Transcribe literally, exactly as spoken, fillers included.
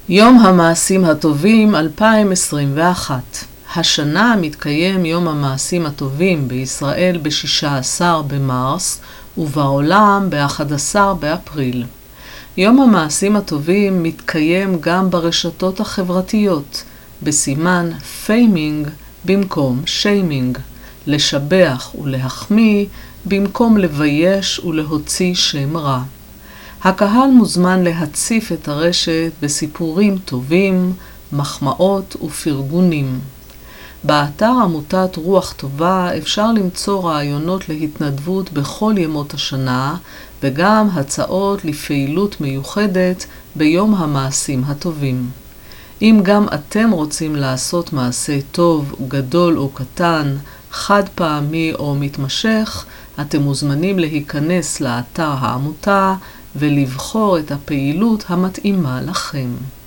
יום המעשים הטובים אלפיים עשרים ואחת. השנה מתקיים יום המעשים הטובים בישראל ב-שישה עשר במרס ובעולם ב-אחד עשר באפריל. יום המעשים הטובים מתקיים גם ברשתות החברתיות, בסימן פיימינג במקום שיימינג, לשבח ולהחמיא במקום לבייש ולהוציא שם רע. הקהל מוזמן להציף את הרשת בסיפורים טובים, מחמאות ופרגונים. באתר עמותת רוח טובה אפשר למצוא רעיונות להתנדבות בכל ימות השנה, וגם הצעות לפעילות מיוחדת ביום המעשים הטובים. אם גם אתם רוצים לעשות מעשה טוב, גדול או קטן, חד פעמי או מתמשך, אתם מוזמנים להיכנס לאתר העמותה ולבחור את הפעילות המתאימה לכם.